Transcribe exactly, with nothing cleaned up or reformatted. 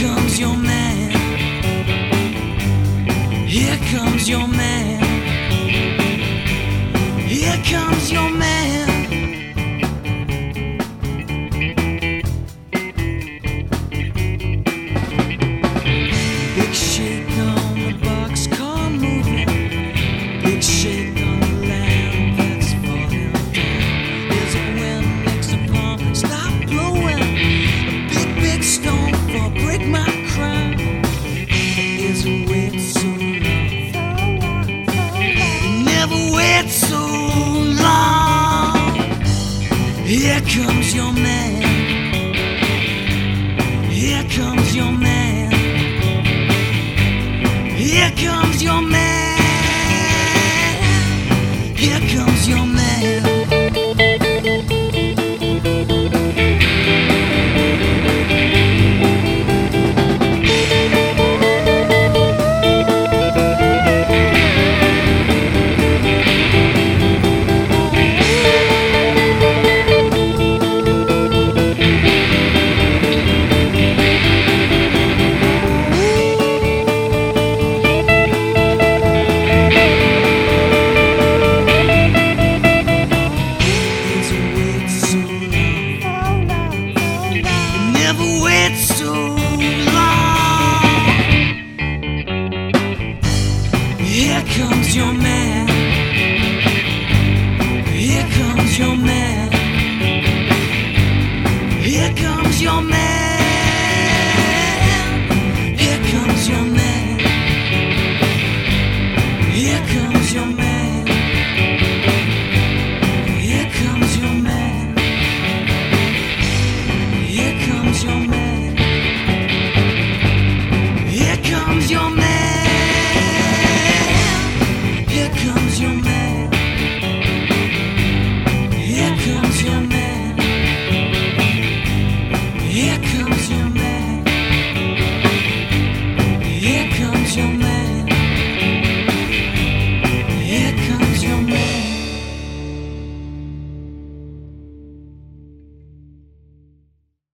comes your man. Here comes your man. Here comes your man. Big shake on the boxcar moving. Big shake on the land that's falling down. There's a wind makes the palm stop blowing. A big, big stone for break my crown. Is a wait so long. Never wait so long. Here comes your man. Here comes your man. Here comes your man. Here comes your man. So long. Here comes your man. Here comes your man. Here comes your man. Here comes your man. Here comes your man. Here comes your man. Here comes your man. Here comes your man. Here comes your man. Here comes your man. Here comes your man. Here comes your man.